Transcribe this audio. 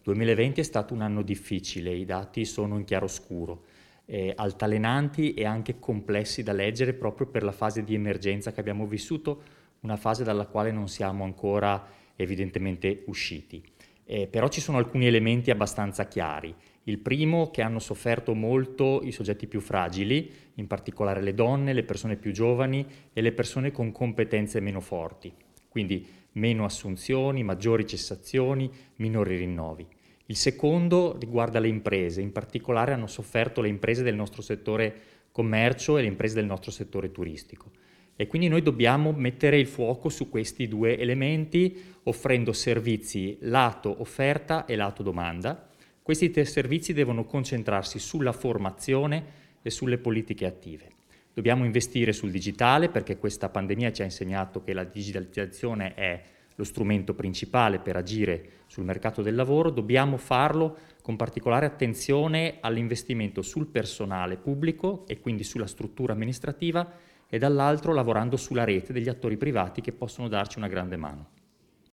2020 è stato un anno difficile, i dati sono in chiaroscuro, altalenanti e anche complessi da leggere proprio per la fase di emergenza che abbiamo vissuto, una fase dalla quale non siamo ancora evidentemente usciti. Però ci sono alcuni elementi abbastanza chiari. Il primo, che hanno sofferto molto i soggetti più fragili, in particolare le donne, le persone più giovani e le persone con competenze meno forti. Quindi meno assunzioni, maggiori cessazioni, minori rinnovi. Il secondo riguarda le imprese, in particolare hanno sofferto le imprese del nostro settore commercio e le imprese del nostro settore turistico. E quindi noi dobbiamo mettere il fuoco su questi due elementi, offrendo servizi lato offerta e lato domanda. Questi tre servizi devono concentrarsi sulla formazione e sulle politiche attive. Dobbiamo investire sul digitale perché questa pandemia ci ha insegnato che la digitalizzazione è lo strumento principale per agire sul mercato del lavoro. Dobbiamo farlo con particolare attenzione all'investimento sul personale pubblico e quindi sulla struttura amministrativa e dall'altro lavorando sulla rete degli attori privati che possono darci una grande mano.